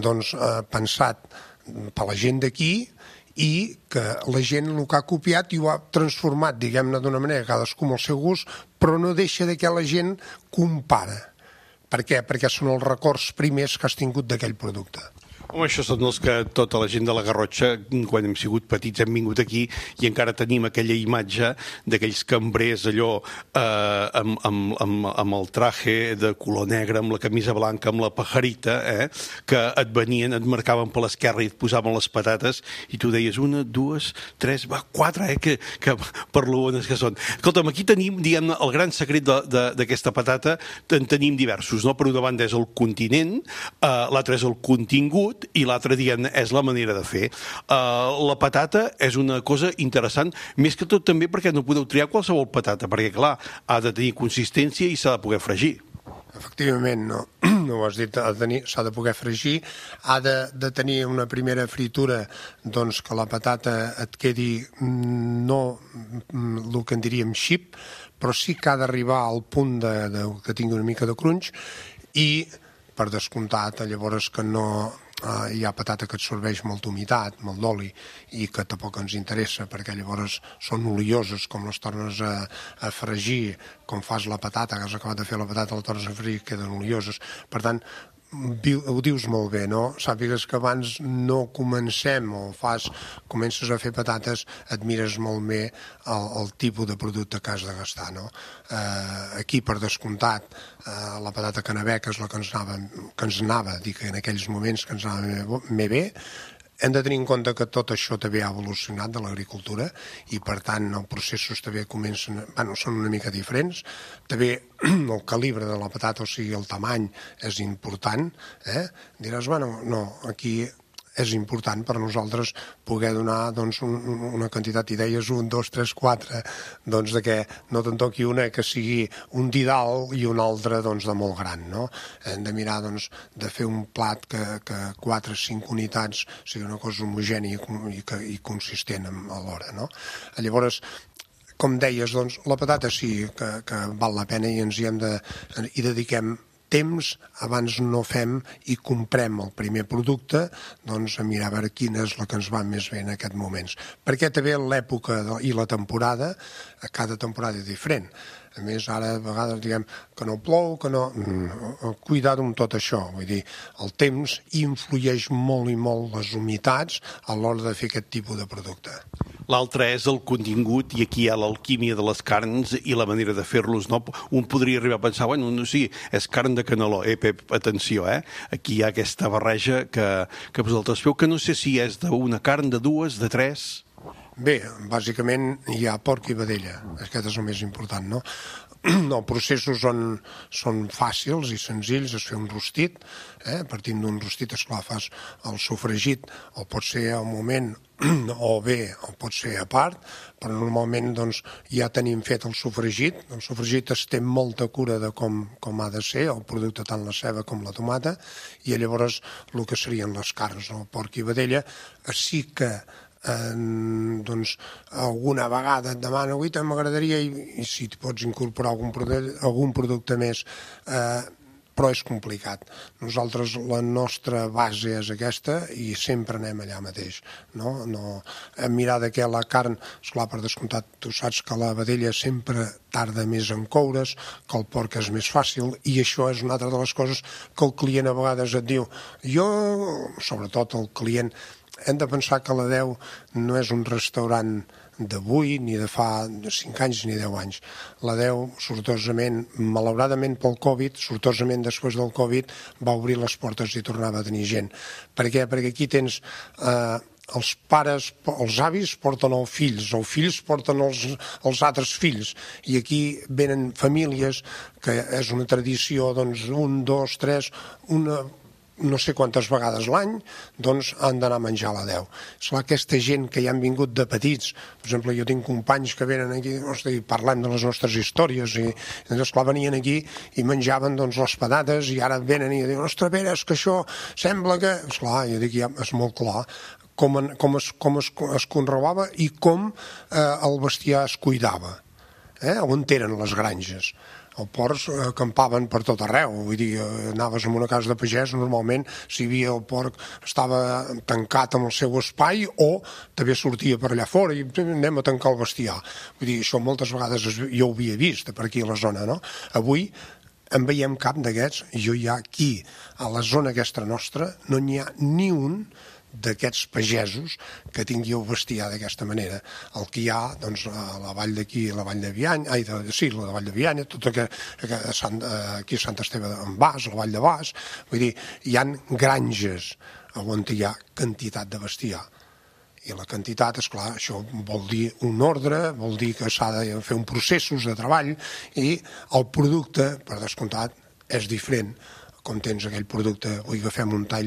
pensat per la gent d'aquí, i que la gent el que ha copiat i ho ha transformat, diguem-ne, d'una manera, cadascú amb el seu gust, però no deixa que la gent compara. Per què? Perquè són els records primers que has tingut d'aquell producte. Home, això són els que tota la gent de la Garrotxa, quan hem sigut petits, hem vingut aquí i encara tenim aquella imatge d'aquells cambrers allò amb el traje de color negre, amb la camisa blanca, amb la pajarita, que et venien, et marcaven per l'esquerra i et posaven les patates i tu deies 1, 2, 3, 4, que per lo bones que són. Escolta'm, aquí tenim, diguem-ne, el gran secret d'aquesta patata, en tenim diversos, no? Per una banda és el continent, l'altre és el contingut, i l'altre, diguem, és la manera de fer. La patata és una cosa interessant, més que tot també perquè no podeu triar qualsevol patata, perquè, clar, ha de tenir consistència i s'ha de poder fregir. Efectivament, no ho has dit, s'ha de poder fregir, ha de tenir una primera fritura, doncs que la patata et quedi no el que en diríem xip, però sí que ha d'arribar al punt que tingui una mica de crunch, i per descomptat, llavors que no hi ha patata que absorbeix molta humitat, molt d'oli, i que tampoc ens interessa, perquè llavors són olioses, com les tornes a fregir, com fas la patata, que has acabat de fer la patata, la tornes a fregir, queden olioses. Per tant, ho dius molt bé, no? Sàpigues que abans no comencem o comences a fer patates, et mires molt bé el tipus de producte que has de gastar, no? Aquí, per descomptat, la patata canabeca és la que ens anava, dic, en aquells moments que ens anava més bé, Hem de tenir en compte que tot això també ha evolucionat de l'agricultura i, per tant, els processos també són una mica diferents. També el calibre de la patata, o sigui, el tamany, és important. Diràs, no, aquí és important per nosaltres poder donar una quantitat d'idees, 1, 2, 3, 4, de que no te'n toqui una que sigui un didal i una altra de molt gran. Hem de mirar de fer un plat que 4 o 5 unitats sigui una cosa homogènia i consistent alhora. Llavors, com deies, la patata sí que val la pena i ens hi dediquem temps, abans no fem i comprem el primer producte, a mirar a veure quina és la que ens va més bé en aquests moments. Perquè també l'època i la temporada, cada temporada és diferent. A més, ara a vegades diguem que no plou, que no... Cuidado amb tot això. Vull dir, el temps influeix molt i molt les humitats a l'hora de fer aquest tipus de producte. L'altre és el contingut, i aquí hi ha l'alquímia de les carns i la manera de fer-los. Un podria arribar a pensar, sí, és carn de caneló. Pep, atenció, aquí hi ha aquesta barreja que vosaltres feu, que no sé si és d'una carn, de 2, de 3... Bé, bàsicament hi ha porc i vedella, aquest és el més important, no? Els processos són fàcils i senzills, es fer un rostit, partint d'un rostit, esclar, fas el sofregit, o pot ser al moment, o bé, o pot ser a part, però normalment ja tenim fet el sofregit es té molta cura de com ha de ser, el producte, tant la ceba com la tomata, i llavors el que serien les carns, el porc i vedella, sí que alguna vegada et demano, avui m'agradaria, i si pots incorporar algun producte més, però és complicat. Nosaltres, la nostra base és aquesta i sempre anem allà mateix. Mirar que la carn, esclar, per descomptat, tu saps que la vedella sempre tarda més en coure's, que el porc és més fàcil, i això és una altra de les coses que el client a vegades et diu. Sobretot el client, hem de pensar que la Deu no és un restaurant d'avui, ni de fa 5 anys ni 10 anys. La Deu, sortosament, malauradament pel Covid, sortosament després del Covid, va obrir les portes i tornava a tenir gent. Per què? Perquè aquí tens els pares, els avis porten els fills porten els altres fills, i aquí venen famílies que és una tradició, 1, 2, 3, no sé quantes vegades l'any, han d'anar a menjar a la Deu. Esclar, aquesta gent que ja han vingut de petits, per exemple, jo tinc companys que venen aquí i parlem de les nostres històries, i esclar, venien aquí i menjaven les patates, i ara venen i diuen, ostres, Pere, és que això sembla que... Esclar, jo dic, ja és molt clar com es conreuava i com el bestiar es cuidava, on eren les granges. Els porcs acampaven per tot arreu, vull dir, anaves en una casa de pagès, normalment si hi havia el porc estava tancat en el seu espai o també sortia per allà fora i anem a tancar el bestiar. Vull dir, això moltes vegades jo ho havia vist per aquí a la zona, no? Avui en veiem cap d'aquests, jo ja aquí, a la zona aquesta nostra, no n'hi ha ni un d'aquests pagesos que tingui el bestiar d'aquesta manera. El que hi ha, a la vall d'aquí, la vall de Bianya, la vall de Bianya, tot aquí a Sant Esteve en Bas, la vall de Bas, vull dir, hi ha granges on hi ha quantitat de bestiar. I la quantitat, esclar, això vol dir un ordre, vol dir que s'ha de fer un processos de treball, i el producte, per descomptat, és diferent. Com tens aquell producte, avui agafem un tall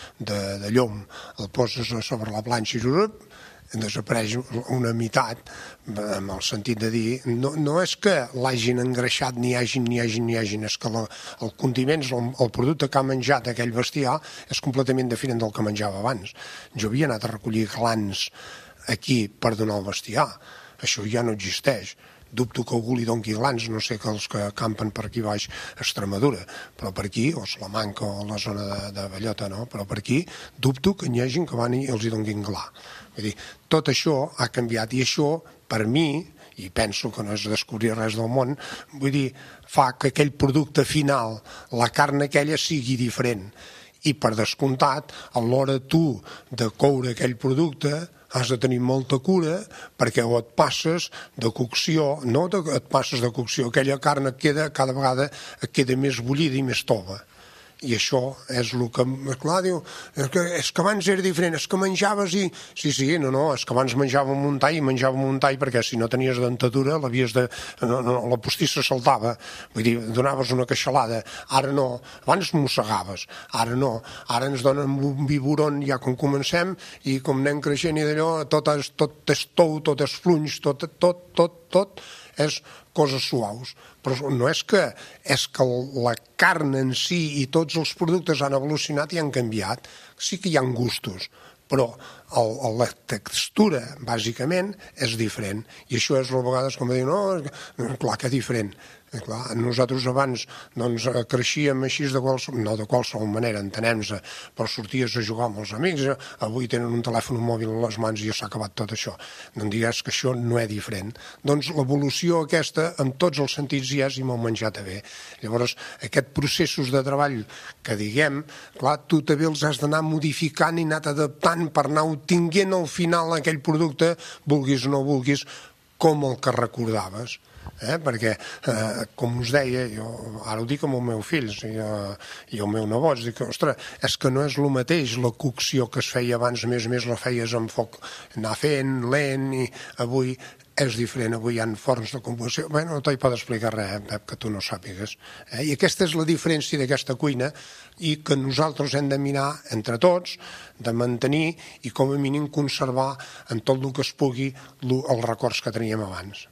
de llom, el poses sobre la planxa i desapareix una meitat, en el sentit de dir, no és que l'hagin engreixat ni hagin, és que el condiment, el producte que ha menjat aquell bestiar és completament diferent del que menjava abans. Jo havia anat a recollir glans aquí per donar el bestiar, això ja no existeix. Dubto que algú li doni glans, no sé que els que campen per aquí baix a Extremadura, però per aquí, o Salamanca o la zona de Bellota, no? Però per aquí dubto que n'hi hagi que van i els hi donin gla. Vull dir, tot això ha canviat, i això, per mi, i penso que no és descobrir res del món, vull dir, fa que aquell producte final, la carn aquella, sigui diferent. I per descomptat, a l'hora tu de coure aquell producte, has de tenir molta cura, perquè o et passes de cocció, aquella carn cada vegada et queda més bullida i més tova. I això és el que, clar, diu, és que abans era diferent, és que menjaves i... Sí, és que abans menjàvem un tall perquè si no tenies dentadura la postissa saltava, vull dir, donaves una queixalada, ara no, abans mossegaves, ara no, ara ens donen un biberon ja quan comencem i com anem creixent i d'allò, tot és tou, tot és flunys, tot és coses suaus, però no és que la carn en si i tots els productes han evolucionat i han canviat, sí que hi ha gustos, però la textura, bàsicament, és diferent, i això és a vegades com dir, no, clar que és diferent. Clar, nosaltres abans creixíem així no de qualsevol manera, entenem-se, però sorties a jugar amb els amics, avui tenen un telèfon mòbil a les mans i ja s'ha acabat tot això. No em digues que això no és diferent. Doncs l'evolució aquesta, en tots els sentits hi és i m'ho he menjat bé. Llavors, aquests processos de treball que diguem, clar, tu també els has d'anar modificant i anar adaptant per anar obtinguent al final aquell producte, vulguis o no vulguis, com el que recordaves. Perquè, com us deia, jo ara ho dic amb els meus fills i el meu nebot, dic, ostres, és que no és el mateix la cocció que es feia abans, a més la feies amb foc, anar fent, lent, i avui és diferent, avui hi ha forns de combustió. Bé, no t'hi pot explicar res, Pep, que tu no sàpigues. I aquesta és la diferència d'aquesta cuina i que nosaltres hem de mirar entre tots, de mantenir i com a mínim conservar en tot el que es pugui els records que teníem abans.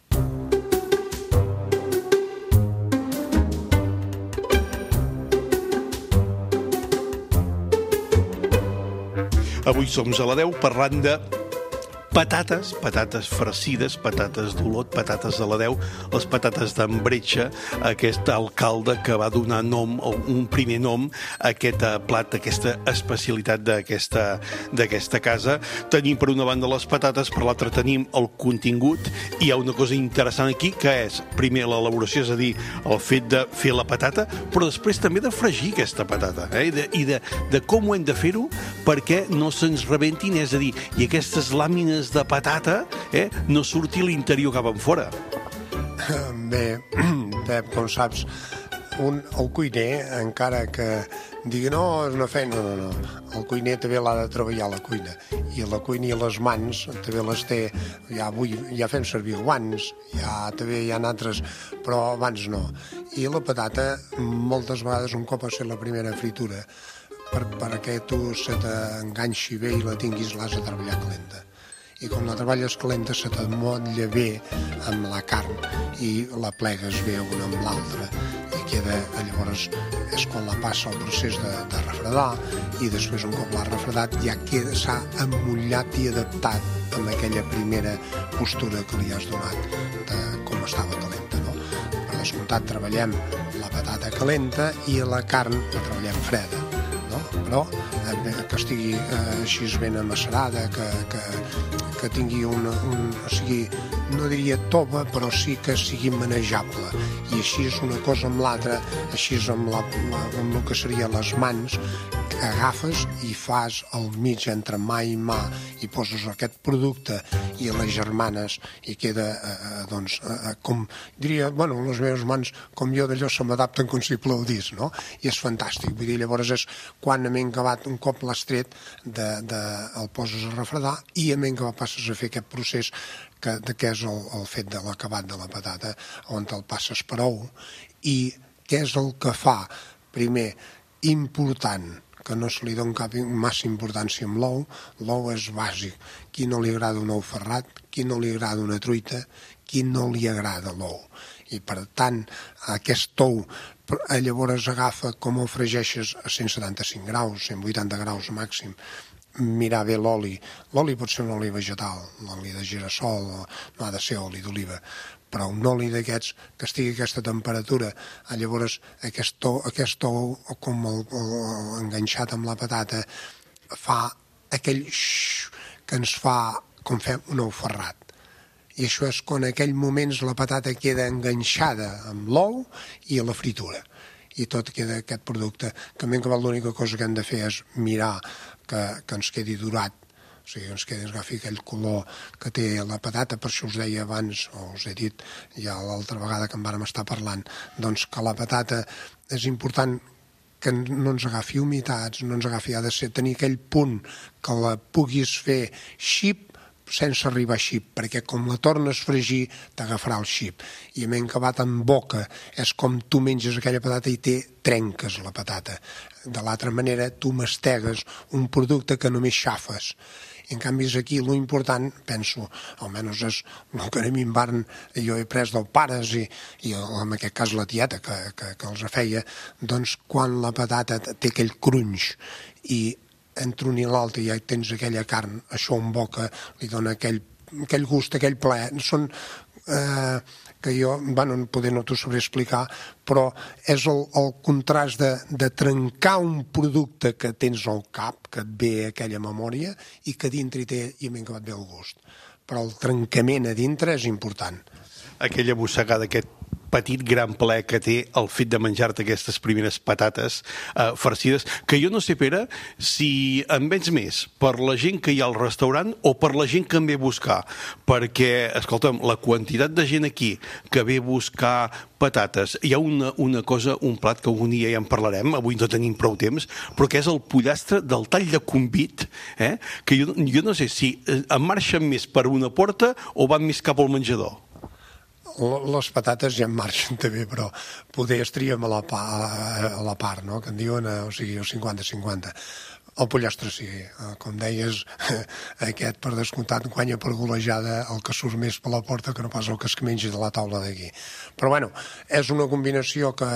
Avui som a la 10 parlant de patates farcides, patates d'olot, patates de la 10, les patates d'embretxa, aquest alcalde que va donar nom, un primer nom a aquest plat, a aquesta especialitat d'aquesta casa. Tenim per una banda les patates, per l'altra tenim el contingut, i hi ha una cosa interessant aquí, que és, primer, l'elaboració, és a dir, el fet de fer la patata, però després també de fregir aquesta patata, i de com ho hem de fer-ho perquè no se'ns rebentin, és a dir, i aquestes làmines de patata no surti l'interior cap enfora. Bé, Pep, com saps, el cuiner, encara que digui no, és una feina, no. El cuiner també l'ha de treballar a la cuina. I la cuina i les mans també les té, avui ja fem servir guants, també hi ha altres, però abans no. I la patata, moltes vegades, un cop ha ser la primera fritura, perquè tu se t'enganxi bé i la tinguis, l'has de treballar calenta. I com la treballes calenta se t'emotlla bé amb la carn i la plegues bé una amb l'altra i queda, llavors és quan la passa el procés de refredar i després un cop l'ha refredat ja s'ha emmotllat i adaptat amb aquella primera postura que li has donat de com estava calenta, no? Per descomptat treballem la patata calenta i la carn la treballem freda, no? Però que estigui així ben amacerada, que tingui o sigui, no diria tova, però sí que sigui manejable. I així és una cosa amb l'altra, així és amb el que seria les mans, que agafes i fas al mig entre mà i mà i poses aquest producte i les germanes i queda, doncs, com diria, bueno, les meves mans, com jo d'allò se m'adapten com si plaudís, no? I és fantàstic, vull dir, llavors és quan hem acabat, un cop l'has tret, el poses a refredar i hem acabat passes a fer aquest procés que és el fet de l'acabat de la patata, on el passes per ou i què és el que fa, primer, important, que no se li dona cap massa importància amb l'ou. L'ou és bàsic. Qui no li agrada un ou ferrat, qui no li agrada una truita, qui no li agrada l'ou. I per tant, aquest ou llavors agafa com el fregeixes a 175 graus, 180 graus màxim, mirar bé l'oli. L'oli pot ser un oli vegetal, l'oli de girassol, no ha de ser oli d'oliva, però un oli d'aquests que estigui a aquesta temperatura, llavors aquest ou com enganxat amb la patata fa aquell que ens fa com fer un ou ferrat. I això és quan en aquell moments la patata queda enganxada amb l'ou i a la fritura. I tot queda aquest producte, que l'única cosa que hem de fer és mirar que ens quedi durat, o sigui, ens quedi, agafi aquell color que té la patata. Per això us deia abans, o us he dit ja l'altra vegada que en vàrem estar parlant, doncs que la patata és important que no ens agafi humitats, no ens agafi, ha de ser tenir aquell punt que la puguis fer xip sense arribar a xip, perquè com la tornes a fregir t'agafarà el xip. I a m'he acabat en boca, és com tu menges aquella patata i trenques la patata. De l'altra manera, tu mastegues un producte que només xafes. En canvi, és aquí lo important, penso, almenys és el que a mi jo he pres del pares i en aquest cas la tieta que els feia, doncs quan la patata té aquell crunch i entre un i l'altre ja tens aquella carn, això en boca li dona aquell gust, aquell plaer. Són que jo, poder no t'ho sabré explicar, però és el contrast de trencar un producte que tens al cap, que et ve aquella memòria, i que dintre hi té, i m'he acabat bé el gust. Però el trencament a dintre és important. Aquella mossegada, aquest petit gran plaer que té el fet de menjar-te aquestes primeres patates farcides, que jo no sé, Pere, si en vens més per la gent que hi ha al restaurant o per la gent que en ve a buscar, perquè, escolta'm, la quantitat de gent aquí que ve a buscar patates, hi ha una cosa, un plat que algun dia ja en parlarem, avui no tenim prou temps, però que és el pollastre del tall de convit, que jo no sé si en marxen més per una porta o van més cap al menjador. Les patates ja en marxen també, però poder estaríem a la part, no? Que en diuen, o sigui, el 50-50. El pollastre sí, com deies, aquest per descomptat guanya per golejada el que surt més per la porta que no pas el que es mengi de la taula d'aquí. Però bueno, és una combinació que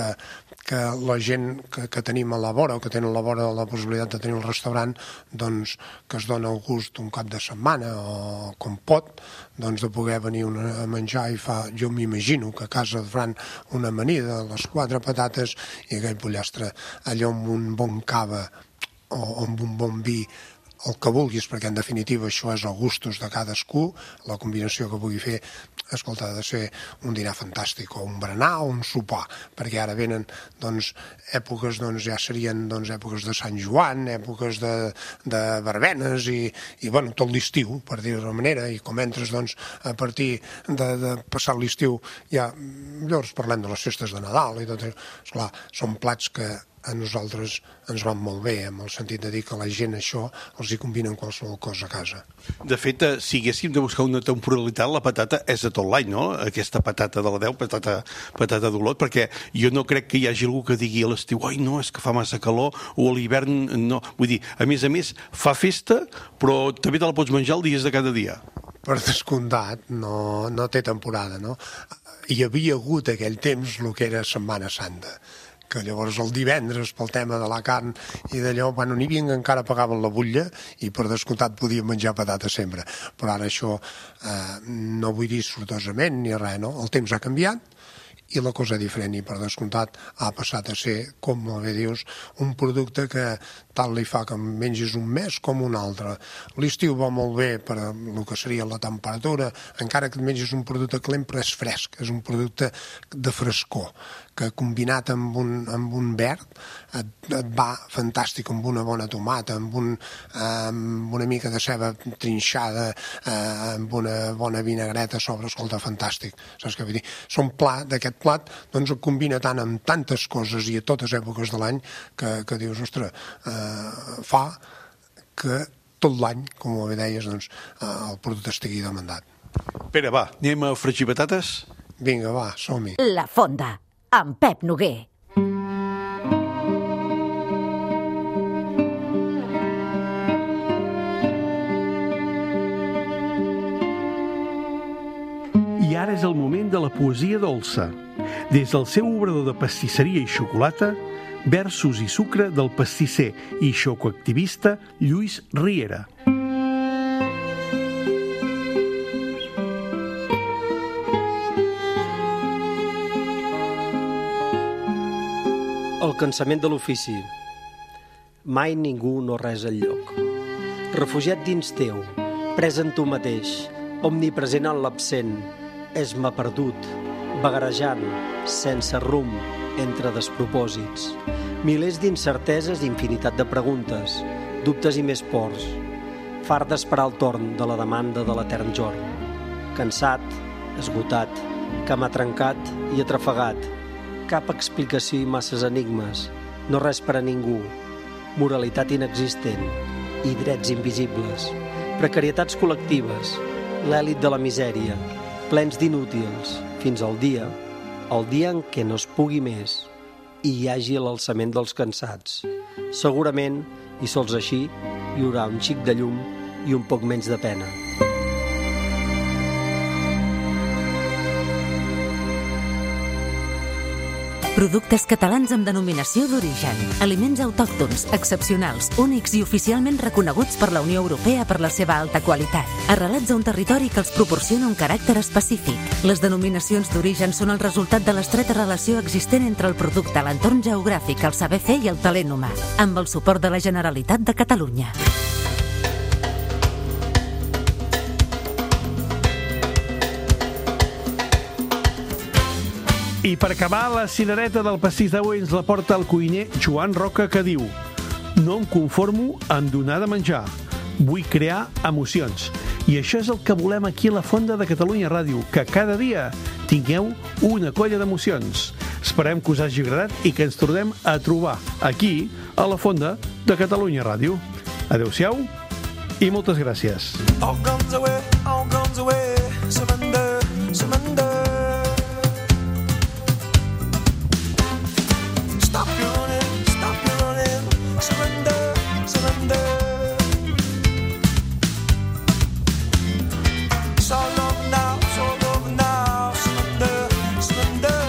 la gent que tenim a la vora o que tenen a la vora la possibilitat de tenir el restaurant, doncs que es dona el gust un cap de setmana o com pot, doncs de poder venir a menjar i jo m'imagino que a casa faran una amanida, les 4 patates i aquell pollastre allò amb un bon cava o amb un bon vi, el que vulguis, perquè en definitiva això és el gustos de cadascú, la combinació que pugui fer, escolta, ha de ser un dinar fantàstic, o un berenar o un sopar, perquè ara venen, doncs, èpoques, doncs, ja serien, doncs, èpoques de Sant Joan, èpoques de verbenes i bueno, tot l'estiu, per dir-ho d'una manera, i com entres, doncs, a partir de passar l'estiu, ja, llavors parlem de les festes de Nadal i tot això, esclar, són plats que a nosaltres ens van molt bé, en el sentit de dir que la gent això els hi combina qualsevol cosa a casa. De fet, si haguéssim de buscar una temporalitat, la patata és de tot l'any, no? Aquesta patata de la 10, patata d'Olot, perquè jo no crec que hi hagi algú que digui a l'estiu, ai, no, és que fa massa calor, o a l'hivern, no. Vull dir, a més, fa festa, però també te la pots menjar els dies de cada dia. Per descomptat, no té temporada, no? Hi havia hagut aquell temps el que era Setmana Santa, que llavors el divendres pel tema de la carn i d'allò, bueno, n'hi havia que encara pagaven la butlla i per descomptat podien menjar patata sempre, però ara això no vull dir sortosament ni res, no? El temps ha canviat i la cosa és diferent i per descomptat ha passat a ser, com molt bé dius, un producte que tant li fa que mengis un mes com un altre. L'estiu va molt bé per el que seria la temperatura, encara que et mengis un producte calent però és fresc, és un producte de frescor, que combinat amb un verd et va fantàstic, amb una bona tomata, amb una mica de ceba trinxada, amb una bona vinagreta a sobre, escolta, fantàstic. Saps què vull dir? Aquest plat doncs el combina tant amb tantes coses i a totes èpoques de l'any que dius, ostres, fa que tot l'any, com bé deies, doncs, el producte estigui demandat. Pere, va, anem a fregir patates? Vinga, va, som-hi. La Fonda, amb Pep Noguer. I ara és el moment de la poesia dolça. Des del seu obrador de pastisseria i xocolata, versos i sucre del pastisser i xocoactivista Lluís Riera. El cansament de l'ofici. Mai ningú no res enlloc. Refugiat dins teu, pres en tu mateix, omnipresent en l'absent, és-me perdut, vagarejant, sense rumb, entre despropòsits. Milers d'incerteses i infinitat de preguntes, dubtes i més pors. Fart d'esperar el torn de la demanda de l'etern jorn. Cansat, esgotat, que m'ha trencat i atrafegat. Cap explicació i masses enigmes. no res per a ningú, moralitat inexistent i drets invisibles, precarietats col·lectives, l'èlit de la misèria, plens d'inútils, fins al dia en què no es pugui més i hi hagi l'alçament dels cansats. Segurament, i sols així, hi haurà un xic de llum i un poc menys de pena. Productes catalans amb denominació d'origen. Aliments autòctons, excepcionals, únics i oficialment reconeguts per la Unió Europea per la seva alta qualitat. Arrelats a un territori que els proporciona un caràcter específic. Les denominacions d'origen són el resultat de l'estreta relació existent entre el producte, l'entorn geogràfic, el saber fer i el talent humà, amb el suport de la Generalitat de Catalunya. I per acabar, la cirereta del pastís d'avui ens la porta el cuiner Joan Roca, que diu: no em conformo en donar de menjar, vull crear emocions. I això és el que volem aquí a la Fonda de Catalunya Ràdio, que cada dia tingueu una colla d'emocions. Esperem que us hagi agradat i que ens tornem a trobar aquí, a la Fonda de Catalunya Ràdio. Adéu-siau i moltes gràcies. All guns away, surrender, surrender. Stop your running, surrender, surrender. It's all over now, surrender, surrender.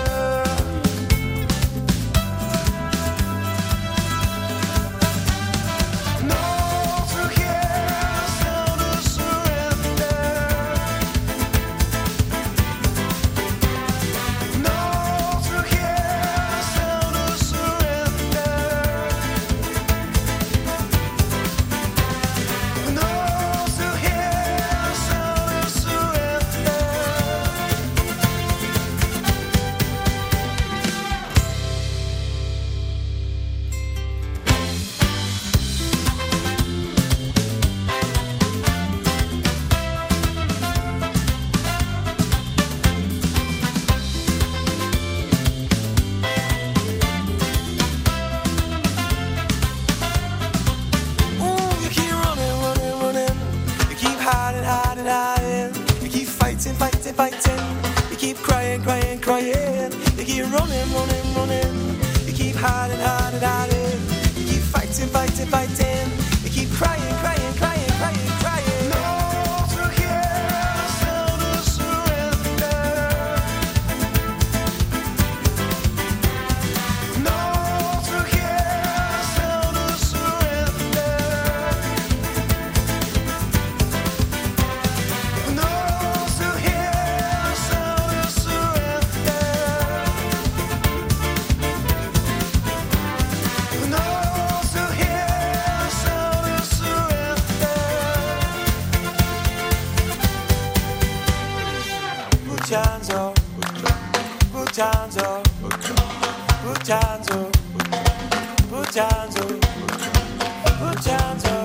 No, through here, sound of surrender. No, through here, sound of surrender. No, through here, sound of surrender. Ooh, you keep running. You keep hiding. You keep fighting. You keep crying. You keep running. You keep hiding. You keep fighting. You keep crying. No, through here, sound of surrender. No, through here, sound of surrender. No, through here, sound of surrender. No, through here, sound of surrender. Put your hands up, put your hands up, put your hands up, put your hands up, put your hands up.